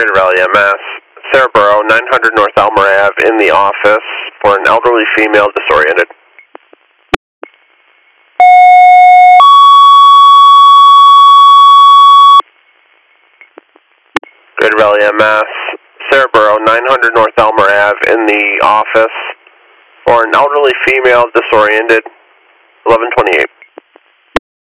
Greater Valley MS, Sarahboro, 900 North Elmer Ave, in the office for an elderly female disoriented. Greater Valley MS, Sarahboro, 900 North Elmer Ave, in the office for an elderly female disoriented, 1128.